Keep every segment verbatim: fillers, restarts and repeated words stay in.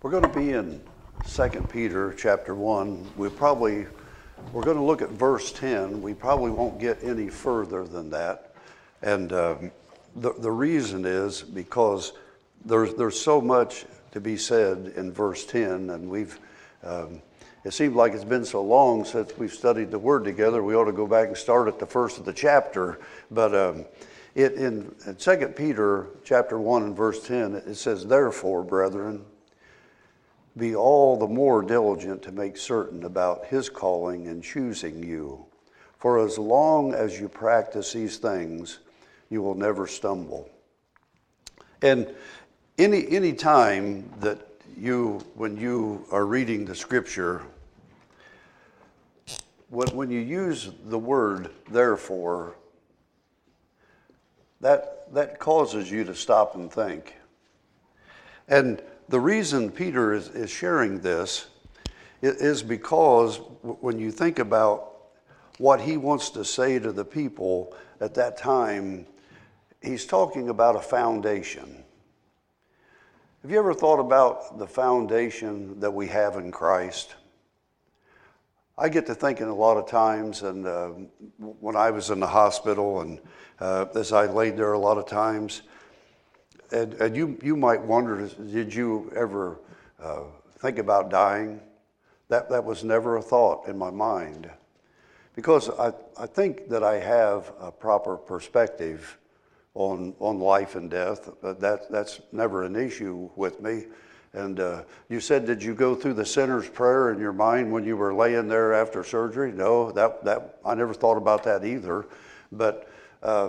We're going to be in Second Peter chapter one. We probably, we're going to look at verse ten. We probably won't get any further than that. And um, the, the reason is because there's, there's so much to be said in verse ten. And we've, um, it seems like it's been so long since we've studied the Word together. We ought to go back and start at the first of the chapter. But um, it, in, in Second Peter chapter one and verse ten, it says, "Therefore, brethren, be all the more diligent to make certain about his calling and choosing you. For as long as you practice these things, you will never stumble." And any any time that you, when you are reading the scripture, when, when you use the word therefore, that that causes you to stop and think. And the reason Peter is, is sharing this is because when you think about what he wants to say to the people at that time, he's talking about a foundation. Have you ever thought about the foundation that we have in Christ? I get to thinking a lot of times, and uh, when I was in the hospital and uh, as I laid there a lot of times, And, and you, you might wonder, did you ever uh, think about dying? That, that was never a thought in my mind. Because I, I think that I have a proper perspective on, on life and death. That, that's never an issue with me. And uh, you said, did you go through the sinner's prayer in your mind when you were laying there after surgery? No, that, that I never thought about that either. But uh,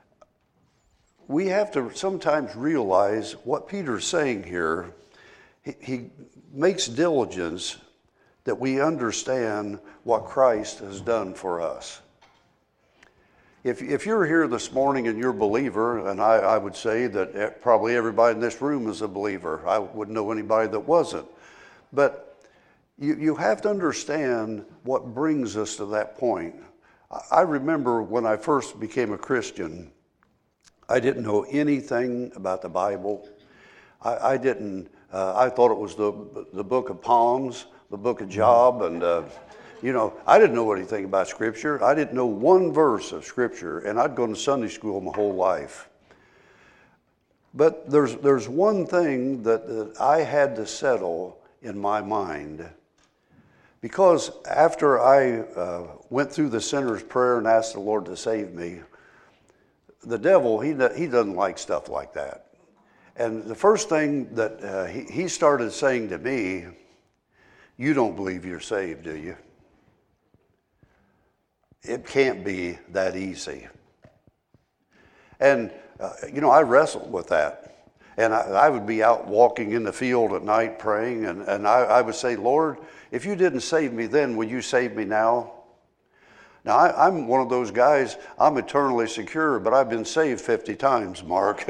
we have to sometimes realize what Peter's saying here. He, he makes diligence that we understand what Christ has done for us. If, if you're here this morning and you're a believer, and I, I would say that probably everybody in this room is a believer. I wouldn't know anybody that wasn't. But you, you have to understand what brings us to that point. I remember when I first became a Christian, I didn't know anything about the Bible. I, I didn't, uh, I thought it was the the book of Psalms, the book of Job, and, uh, you know, I didn't know anything about Scripture. I didn't know one verse of Scripture, and I'd gone to Sunday school my whole life. But there's, there's one thing that, that I had to settle in my mind, because after I uh, went through the sinner's prayer and asked the Lord to save me, the devil, he he doesn't like stuff like that. And the first thing that uh, he, he started saying to me, "You don't believe you're saved, do you? It can't be that easy." And, uh, you know, I wrestled with that. And I, I would be out walking in the field at night praying, and, and I, I would say, "Lord, if you didn't save me then, will you save me now?" Now, I, I'm one of those guys, I'm eternally secure, but I've been saved fifty times, Mark.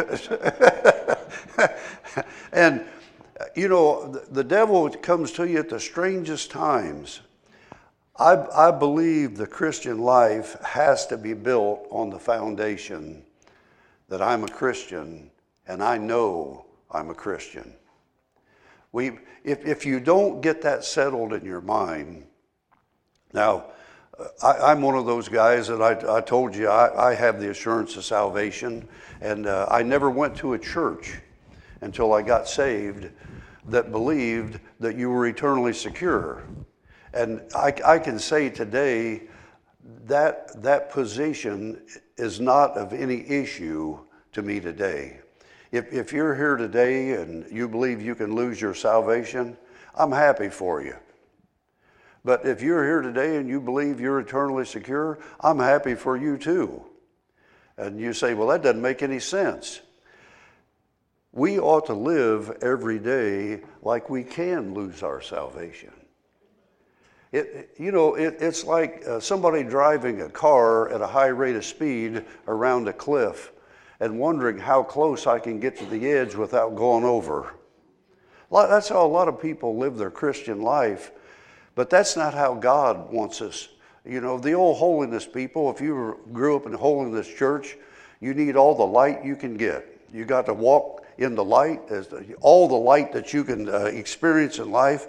And, you know, the, the devil comes to you at the strangest times. I, I believe the Christian life has to be built on the foundation that I'm a Christian, and I know I'm a Christian. We, if, if you don't get that settled in your mind, now, I, I'm one of those guys that I, I told you I, I have the assurance of salvation, and uh, I never went to a church until I got saved that believed that you were eternally secure. And I, I can say today that that position is not of any issue to me today. If, if you're here today and you believe you can lose your salvation, I'm happy for you. But if you're here today and you believe you're eternally secure, I'm happy for you too. And you say, well, that doesn't make any sense. We ought to live every day like we can lose our salvation. It, you know, it, it's like uh, somebody driving a car at a high rate of speed around a cliff and wondering how close I can get to the edge without going over. That's how a lot of people live their Christian life. But that's not how God wants us. You know, the old holiness people, if you grew up in holiness church, you need all the light you can get. You got to walk in the light, as the, all the light that you can uh, experience in life.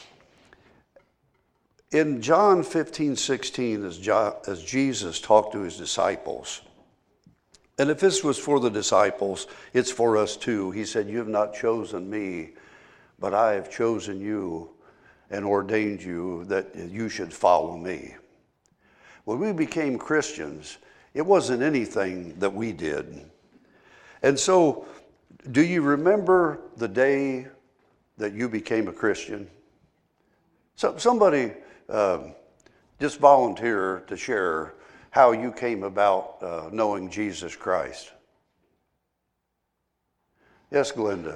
In John fifteen sixteen, as, John, as Jesus talked to his disciples, and if this was for the disciples, it's for us too. He said, "You have not chosen me, but I have chosen you and ordained you that you should follow me." When we became Christians, it wasn't anything that we did. And so, do you remember the day that you became a Christian? So, somebody uh, just volunteer to share how you came about uh, knowing Jesus Christ. Yes, Glenda.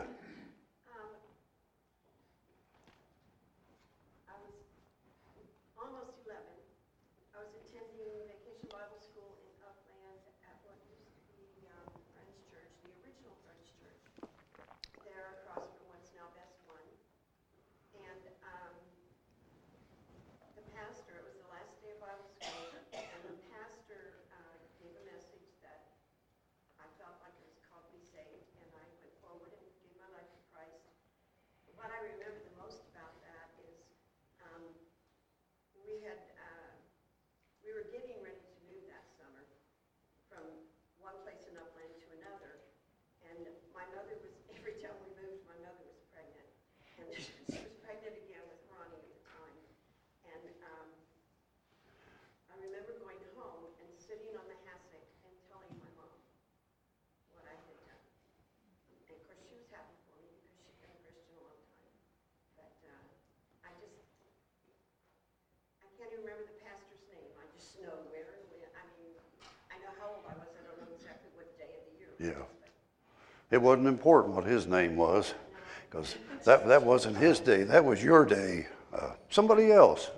Yeah. It wasn't important what his name was, because that, that wasn't his day. That was your day. Uh, somebody else.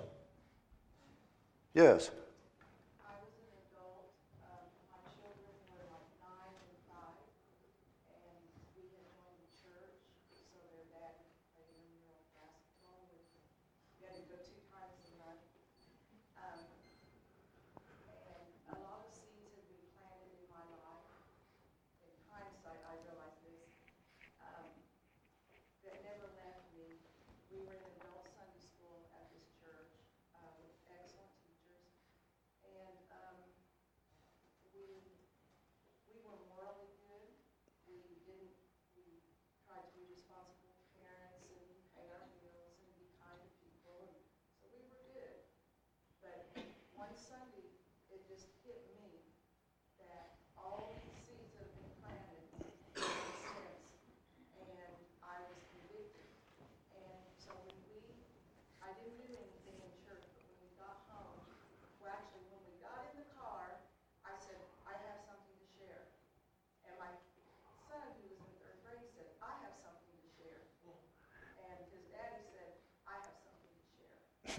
Yes. I was an adult. Um, my children were like nine and five, and we had joined the church, so their dad played intramural basketball. We had to go two times a month. Um, and a lot of seeds had been planted in my life. In hindsight, I realize this. Um, that never left me. We were in adult Sunday school at this church uh, with excellent teachers. And um, we we were morally good. We didn't. We tried to be responsible parents and pay our bills and be kind to people. And so we were good. But one Sunday, it just hit me that all these seeds have been planted since, and I was convicted. And so when we, I didn't do anything in church, but when we got home, well, actually, when we got in the car, I said, I have something to share. And my son, who was in third grade, said, I have something to share. And his daddy said, I have something to share.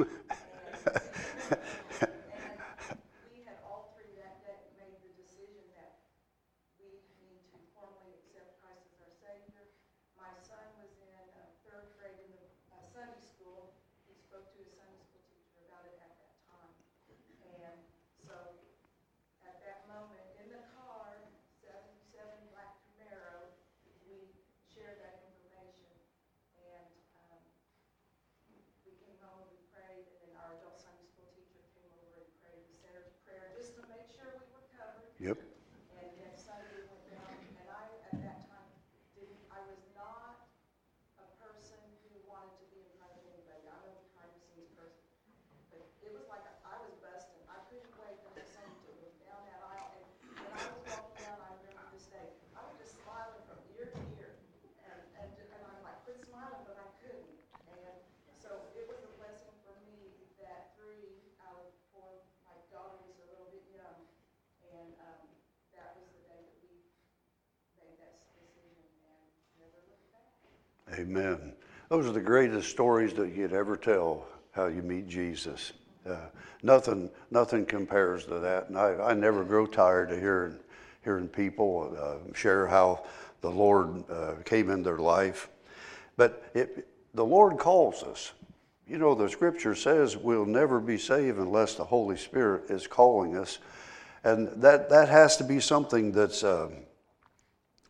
and, and we had all three that day made the decision that we need to formally accept Christ as our Savior. My son was in uh, third grade in the uh, Sunday school. He spoke to his Sunday school teacher about it at that time. And so at that moment in the car, seventy-seven black Camaro, we shared that information. And um, we came home and we prayed, and then our adult Sunday school teacher came over and prayed the center's prayer just to make sure we were covered. Yep. And then Sunday went down, and I, at that time, didn't, I was not a person who wanted to be in front of anybody. I'm a behind-the-scenes person. But it was like I was busting. I couldn't wait until Sunday to look down that aisle. And when I was walking down, I remember this day, I was just smiling from ear to ear. And, and, and I'm like, quit smiling, but I couldn't. And so it was a blessing for me that three out of four, my daughter was a little bit young. And um, that was the day that we made that decision and never looked back. Amen. Those are the greatest stories that you'd ever tell, how you meet Jesus. Uh, nothing, nothing compares to that. And I, I never grow tired of hearing, hearing people uh, share how the Lord uh, came in their life. But it, the Lord calls us. You know, the Scripture says we'll never be saved unless the Holy Spirit is calling us. And that, that has to be something that's uh,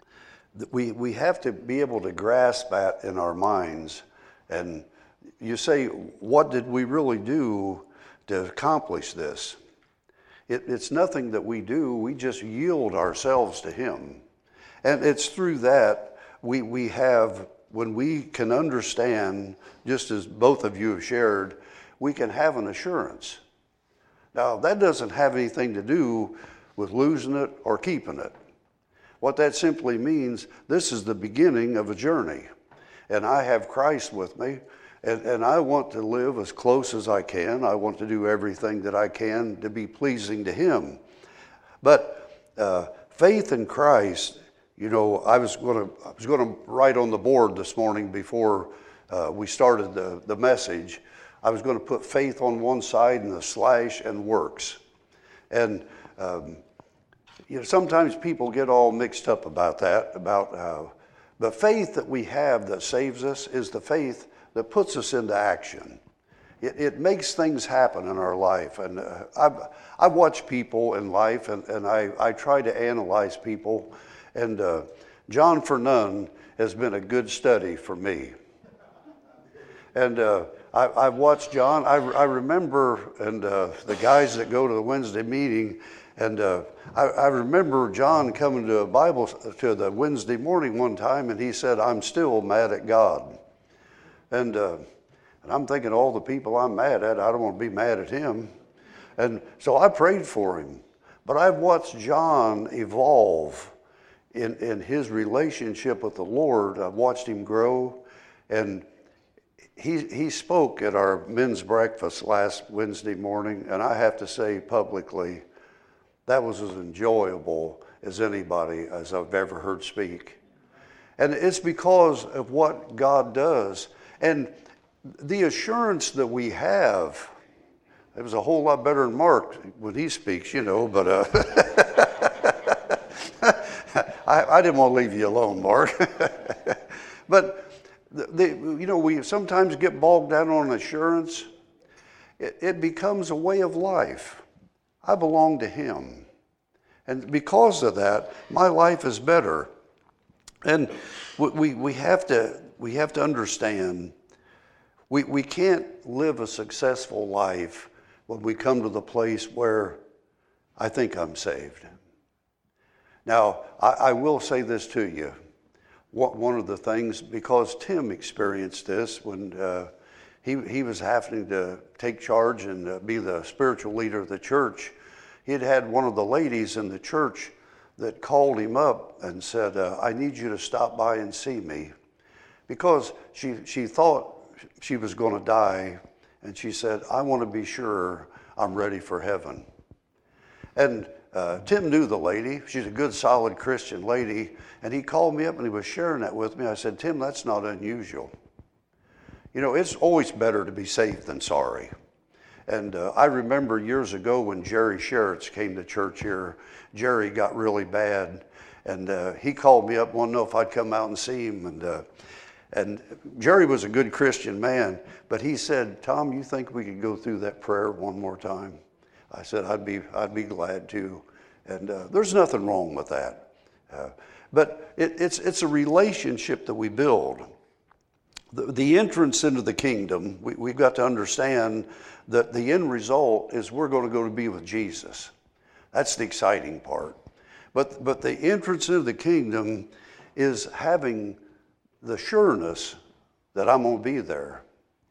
We, we have to be able to grasp that in our minds. And you say, what did we really do to accomplish this? It, it's nothing that we do. We just yield ourselves to Him. And it's through that we, we have, when we can understand, just as both of you have shared, we can have an assurance. Now, that doesn't have anything to do with losing it or keeping it. What that simply means, this is the beginning of a journey. And I have Christ with me, and, and I want to live as close as I can. I want to do everything that I can to be pleasing to Him. But uh, faith in Christ, you know, I was going to I was going to write on the board this morning before uh, we started the, the message. I was going to put faith on one side and the slash and works. And um, you know, sometimes people get all mixed up about that, about uh, the faith that we have that saves us is the faith that puts us into action. It, it makes things happen in our life. And uh, I've, I've watched people in life, and, and I, I try to analyze people. And uh, John Fernand has been a good study for me. And uh, I, I've watched John. I, I remember, and uh, the guys that go to the Wednesday meeting, and uh, I, I remember John coming to a Bible to the Wednesday morning one time, and he said, "I'm still mad at God." And, uh, and I'm thinking, all the people I'm mad at, I don't want to be mad at Him. And so I prayed for him. But I've watched John evolve in, in his relationship with the Lord. I've watched him grow. And he, he spoke at our men's breakfast last Wednesday morning, and I have to say publicly, that was as enjoyable as anybody as I've ever heard speak. And it's because of what God does. And the assurance that we have, it was a whole lot better than Mark when he speaks, you know, but uh, I, I didn't want to leave you alone, Mark. But, the, the, you know, we sometimes get bogged down on assurance. It, it becomes a way of life. I belong to Him. And because of that, my life is better. And we, we, have, to, we have to understand, we, we can't live a successful life when we come to the place where I think I'm saved. Now, I, I will say this to you. One of the things, because Tim experienced this when uh, he, he was having to take charge and uh, be the spiritual leader of the church, he had had one of the ladies in the church that called him up and said, uh, I need you to stop by and see me. Because she, she thought she was going to die, and she said, I want to be sure I'm ready for heaven. And uh, Tim knew the lady. She's a good, solid Christian lady. And he called me up and he was sharing that with me. I said, Tim, that's not unusual. You know, it's always better to be safe than sorry. And uh, I remember years ago when Jerry Sheritz came to church here, Jerry got really bad. And uh, he called me up, wanted to know if I'd come out and see him. And uh, and Jerry was a good Christian man, but he said, Tom, you think we could go through that prayer one more time? I said, I'd be, I'd be glad to. And uh, there's nothing wrong with that. Uh, but it, it's, it's a relationship that we build. The, the entrance into the kingdom, we, we've got to understand that the end result is we're going to go to be with Jesus. That's the exciting part. But, but the entrance into the kingdom is having the sureness that I'm going to be there.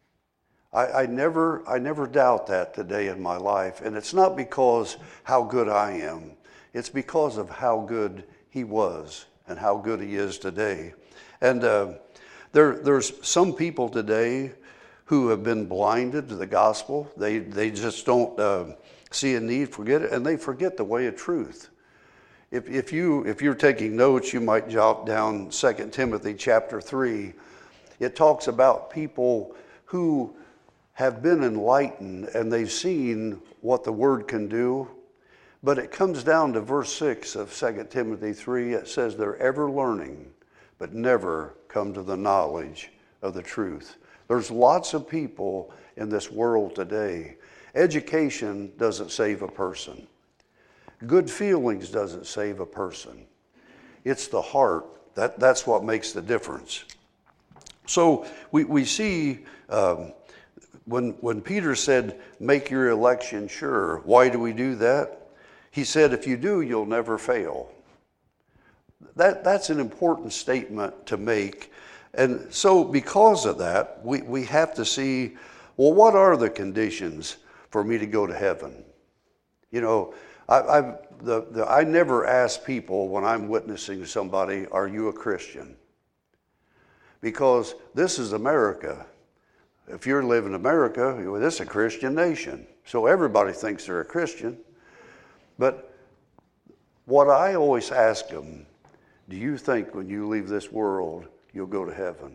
I, I never I never doubt that today in my life. And it's not because how good I am. It's because of how good He was and how good He is today. And uh, there there's some people today who have been blinded to the gospel. They, they just don't uh, see a need, forget it, and they forget the way of truth. If, if, you, if you're taking notes, you might jot down Second Timothy chapter three. It talks about people who have been enlightened and they've seen what the Word can do. But it comes down to verse six of Second Timothy three. It says they're ever learning, but never come to the knowledge of the truth. There's lots of people in this world today. Education doesn't save a person. Good feelings doesn't save a person. It's the heart that, that's what makes the difference. So we, we see um, when, when Peter said, make your election sure, why do we do that? He said, if you do, you'll never fail. That, that's an important statement to make. And so because of that, we, we have to see, well, what are the conditions for me to go to heaven? You know, I, I've, the, the, I never ask people when I'm witnessing to somebody, are you a Christian? Because this is America. If you're living in America, this is a Christian nation. So everybody thinks they're a Christian. But what I always ask them, do you think when you leave this world, you'll go to heaven?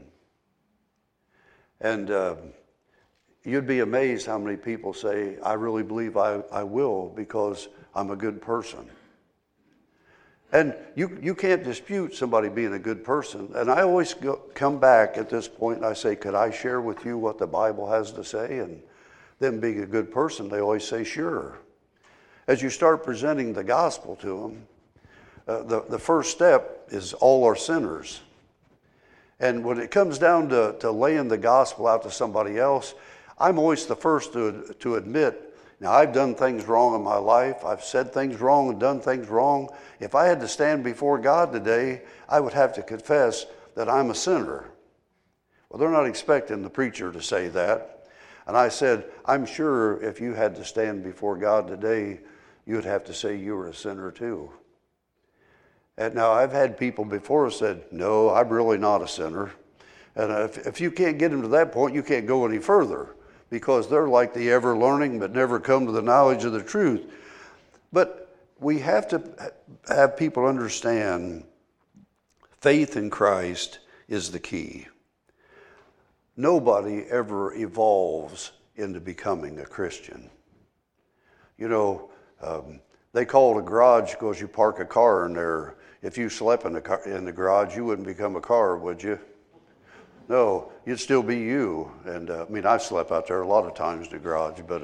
And uh, you'd be amazed how many people say, I really believe I, I will because I'm a good person. And you, you can't dispute somebody being a good person. And I always go, come back at this point and I say, could I share with you what the Bible has to say? And them being a good person, they always say, sure. As you start presenting the gospel to them, uh, the, the first step is all are sinners. And when it comes down to, to laying the gospel out to somebody else, I'm always the first to, to admit, now I've done things wrong in my life. I've said things wrong and done things wrong. If I had to stand before God today, I would have to confess that I'm a sinner. Well, they're not expecting the preacher to say that. And I said, I'm sure if you had to stand before God today, you'd have to say you were a sinner too. And now I've had people before said, no, I'm really not a sinner. And if, if you can't get them to that point, you can't go any further because they're like the ever learning but never come to the knowledge of the truth. But we have to have people understand faith in Christ is the key. Nobody ever evolves into becoming a Christian. You know, um, they call it a garage because you park a car in there. If you slept in the, car, in the garage, you wouldn't become a car, would you? No, you'd still be you. And uh, I mean, I've slept out there a lot of times in the garage, but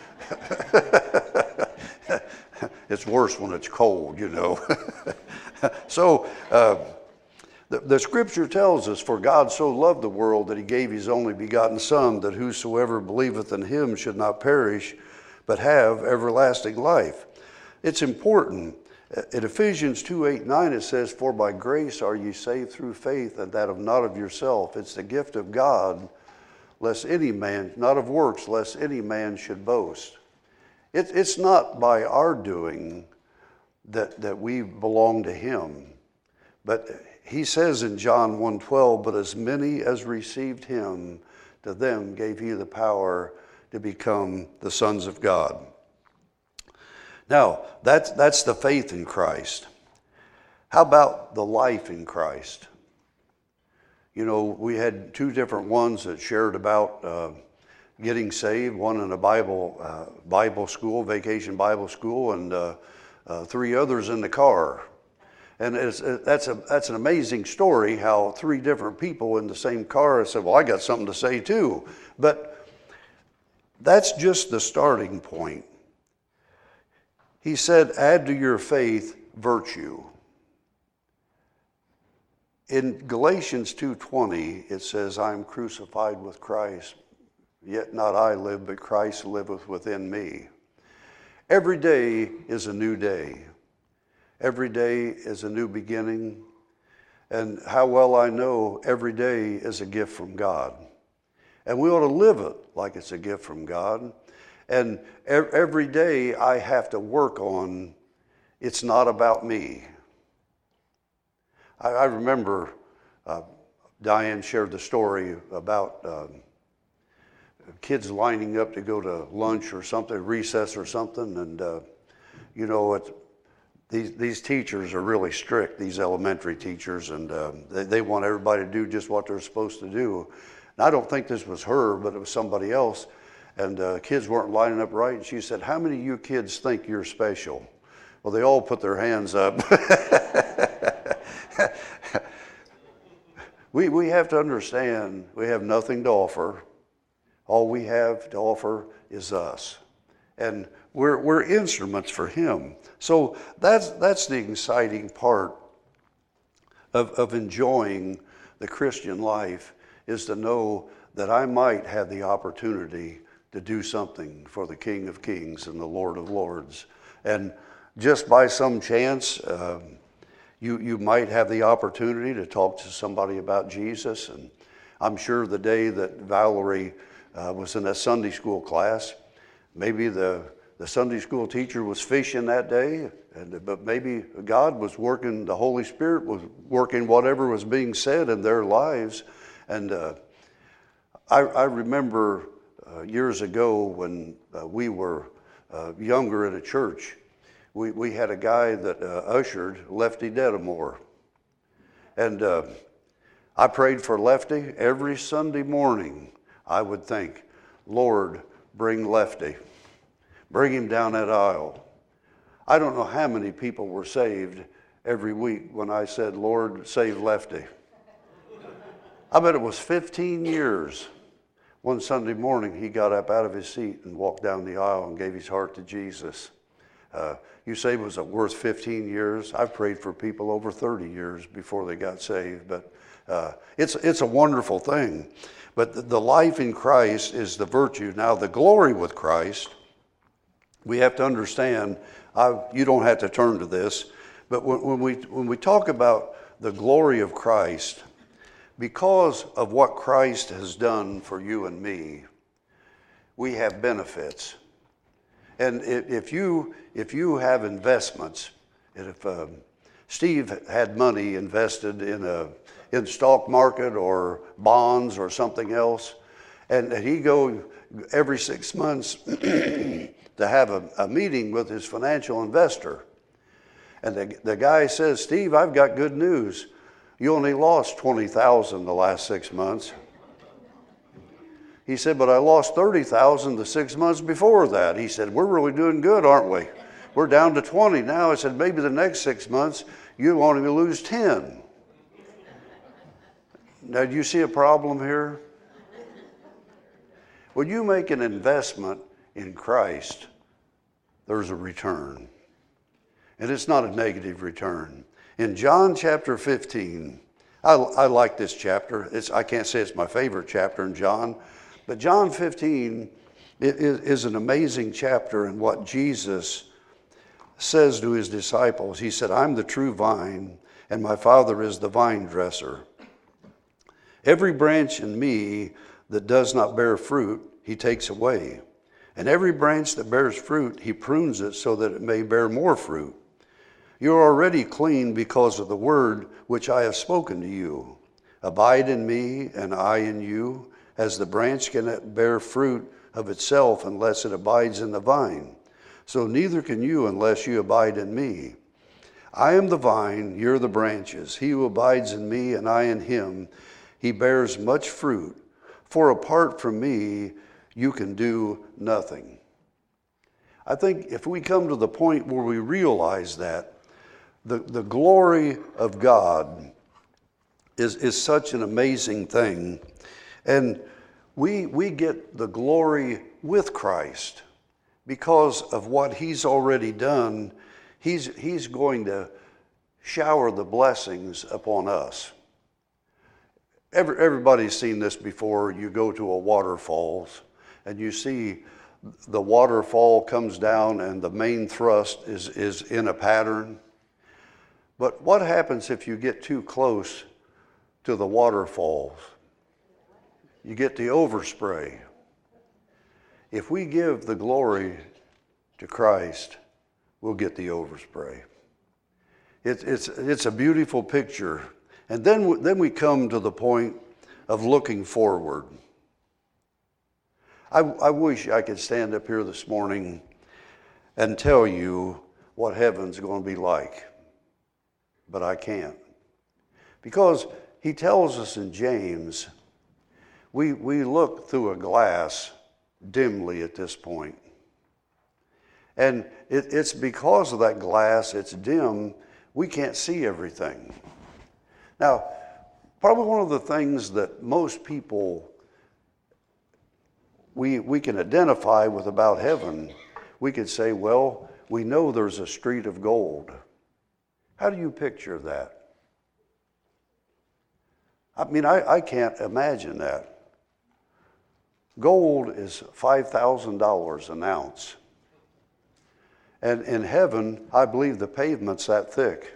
uh, it's worse when it's cold, you know. So uh, the, the scripture tells us, for God so loved the world that he gave his only begotten Son, that whosoever believeth in him should not perish, but have everlasting life. It's important. In Ephesians two, eight, nine, it says, for by grace are ye saved through faith, and that of not of yourself. It's the gift of God, lest any man, not of works, lest any man should boast. It, it's not by our doing that, that we belong to him. But he says in John one twelve, but as many as received him, to them gave he the power to become the sons of God. Now, that's, that's the faith in Christ. How about the life in Christ? You know, we had two different ones that shared about uh, getting saved, one in a Bible, uh, Bible school, vacation Bible school, and uh, uh, three others in the car. And it's, it, that's, a, that's an amazing story how three different people in the same car said, well, I got something to say too. But that's just the starting point. He said, add to your faith virtue. In Galatians two twenty, it says, I am crucified with Christ, yet not I live, but Christ liveth within me. Every day is a new day. Every day is a new beginning. And how well I know every day is a gift from God. And we ought to live it like it's a gift from God. And every day I have to work on, it's not about me. I, I remember uh, Diane shared the story about um, kids lining up to go to lunch or something, recess or something. And, uh, you know, it, these, these teachers are really strict, these elementary teachers, and uh, they, they want everybody to do just what they're supposed to do. And I don't think this was her, but it was somebody else. And uh, kids weren't lining up right. And she said, how many of you kids think you're special? Well, they all put their hands up. we, we have to understand we have nothing to offer. All we have to offer is us. And we're, we're instruments for him. So that's, that's the exciting part of, of enjoying the Christian life is to know that I might have the opportunity to do something for the King of Kings and the Lord of Lords. And just by some chance, uh, you, you might have the opportunity to talk to somebody about Jesus. And I'm sure the day that Valerie uh, was in that Sunday school class, maybe the, the Sunday school teacher was fishing that day, and, but maybe God was working, the Holy Spirit was working whatever was being said in their lives. And uh, I, I remember uh, years ago when uh, we were uh, younger in a church, we, we had a guy that uh, ushered Lefty Dedamore. And uh, I prayed for Lefty every Sunday morning. I would think, Lord, bring Lefty. Bring him down that aisle. I don't know how many people were saved every week when I said, Lord, save Lefty. I bet it was fifteen years. One Sunday morning, he got up out of his seat and walked down the aisle and gave his heart to Jesus. Uh, you say, was it worth fifteen years? I've prayed for people over thirty years before they got saved, but uh, it's, it's a wonderful thing. But the, the life in Christ is the virtue. Now, the glory with Christ, we have to understand, I, you don't have to turn to this, but when, when, we, when we talk about the glory of Christ, because of what Christ has done for you and me, we have benefits. And if you, if you have investments, and if um, Steve had money invested in a in stock market or bonds or something else, and he go every six months to have a, a meeting with his financial investor, and the, the guy says, Steve, I've got good news. You only lost twenty thousand the last six months. He said, but I lost thirty thousand the six months before that. He said, we're really doing good, aren't we? We're down to twenty now. I said, maybe the next six months you only lose ten. Now, do you see a problem here? When you make an investment in Christ, there's a return. And it's not a negative return. In John chapter fifteen, I, I like this chapter. It's, I can't say it's my favorite chapter in John, but John fifteen it, it is an amazing chapter in what Jesus says to his disciples. He said, I'm the true vine, and my Father is the vine dresser. Every branch in me that does not bear fruit, he takes away. And every branch that bears fruit, he prunes it so that it may bear more fruit. You are already clean because of the word which I have spoken to you. Abide in me, and I in you, as the branch cannot bear fruit of itself unless it abides in the vine. So neither can you unless you abide in me. I am the vine, you're the branches. He who abides in me, and I in him, he bears much fruit. For apart from me, you can do nothing. I think if we come to the point where we realize that, the, the glory of God is, is such an amazing thing. And we, we get the glory with Christ because of what he's already done. He's, he's going to shower the blessings upon us. Every, everybody's seen this before. You go to a waterfalls and you see the waterfall comes down and the main thrust is, is in a pattern. But what happens if you get too close to the waterfalls? You get the overspray. If we give the glory to Christ, we'll get the overspray. It, it's, it's a beautiful picture. And then, then we come to the point of looking forward. I, I wish I could stand up here this morning and tell you what heaven's going to be like, but I can't. Because he tells us in James, we, we look through a glass dimly at this point. And it, it's because of that glass, it's dim, we can't see everything. Now, probably one of the things that most people we, we can identify with about heaven, we could say, well, we know there's a street of gold. How do you picture that? I mean, I, I can't imagine that. Gold is five thousand dollars an ounce. And in heaven, I believe the pavement's that thick.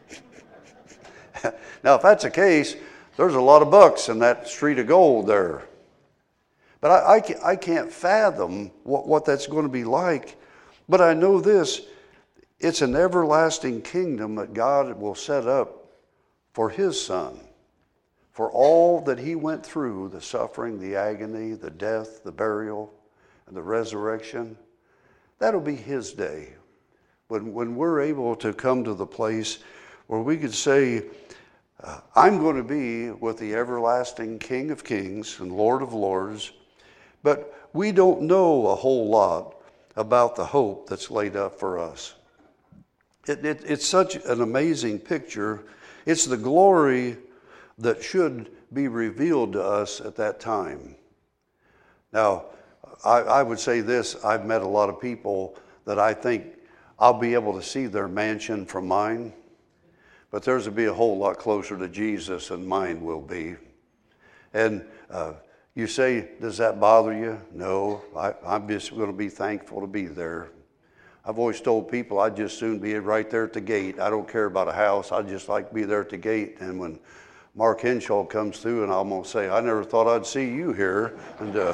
Now, if that's the case, there's a lot of bucks in that street of gold there. But I, I, can't, I can't fathom what, what that's going to be like. But I know this, it's an everlasting kingdom that God will set up for his son. For all that he went through, the suffering, the agony, the death, the burial, and the resurrection, that'll be his day. When, when we're able to come to the place where we could say, uh, I'm going to be with the everlasting King of Kings and Lord of Lords, but we don't know a whole lot about the hope that's laid up for us. It, it, it's such an amazing picture. It's the glory that should be revealed to us at that time. Now, I, I would say this, I've met a lot of people that I think I'll be able to see their mansion from mine, but theirs will be a whole lot closer to Jesus than mine will be. And uh, you say, does that bother you? No, I, I'm just going to be thankful to be there. I've always told people I'd just soon be right there at the gate. I don't care about a house. I'd just like to be there at the gate. And when Mark Henshaw comes through, and I'm going to say, I never thought I'd see you here. And, uh,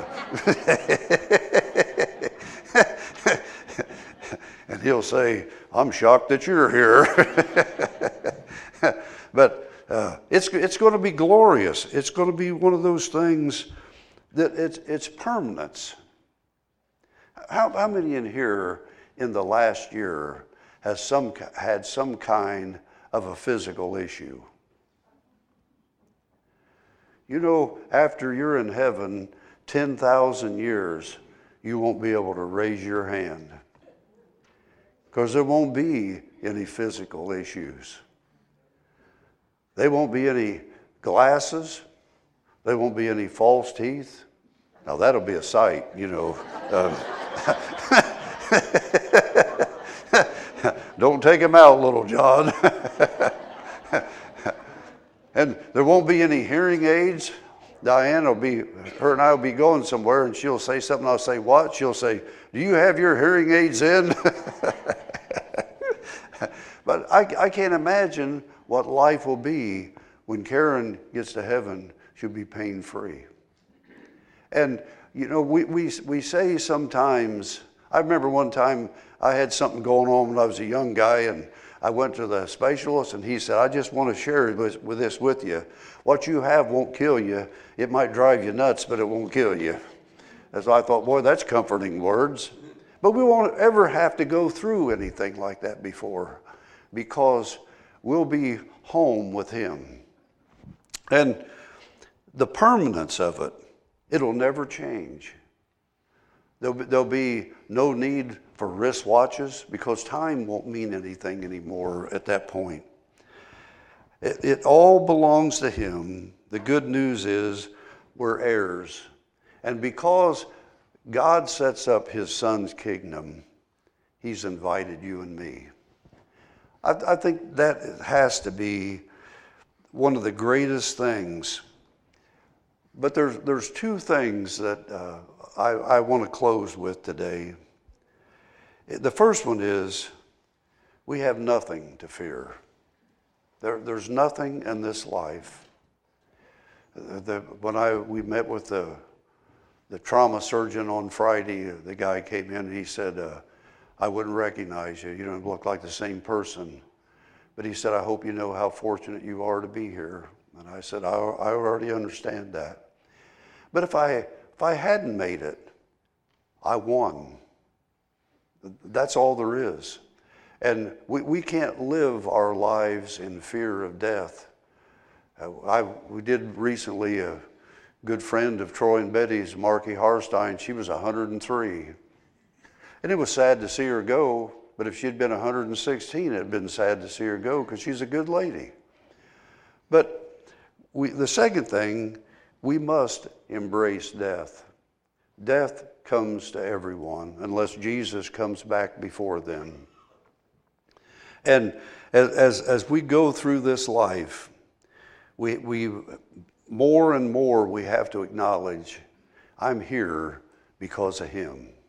and he'll say, I'm shocked that you're here. But uh, it's, it's going to be glorious. It's going to be one of those things that it's, it's permanence. How, how many in here in the last year has some, had some kind of a physical issue? You know, after you're in heaven ten thousand years, you won't be able to raise your hand because there won't be any physical issues. There won't be any glasses. There won't be any false teeth. Now that'll be a sight, you know. Um, don't take them out, little John. And there won't be any hearing aids. Diane will be, her and I will be going somewhere, and she'll say something. I'll say, what? She'll say, do you have your hearing aids in? But I, I can't imagine what life will be when Karen gets to heaven. She'll be pain-free. And, you know, we, we, we say sometimes, I remember one time I had something going on when I was a young guy, and I went to the specialist, and he said, I just want to share with, with this with you. What you have won't kill you. It might drive you nuts, but it won't kill you. And so I thought, boy, that's comforting words. But we won't ever have to go through anything like that before, because we'll be home with him. And the permanence of it, it'll never change. There'll be, there'll be no need for wristwatches because time won't mean anything anymore at that point. It, it all belongs to him. The good news is we're heirs. And because God sets up his son's kingdom, he's invited you and me. I, I think that has to be one of the greatest things. But there's, there's two things that uh, I, I want to close with today. The first one is we have nothing to fear. There, there's nothing in this life. The, when I we met with the, the trauma surgeon on Friday, the guy came in and he said, uh, I wouldn't recognize you. You don't look like the same person. But he said, I hope you know how fortunate you are to be here. And I said, I, I already understand that. But if I, if I hadn't made it, I won. That's all there is. And we, we can't live our lives in fear of death. Uh, I, we did recently, a good friend of Troy and Betty's, Marky Harstein, she was one hundred three. And it was sad to see her go, but if she'd been one hundred sixteen, it'd been sad to see her go because she's a good lady. But we, the second thing, we must embrace death. Death comes to everyone unless Jesus comes back before then. And as, as we go through this life, we, we more and more we have to acknowledge, I'm here because of him.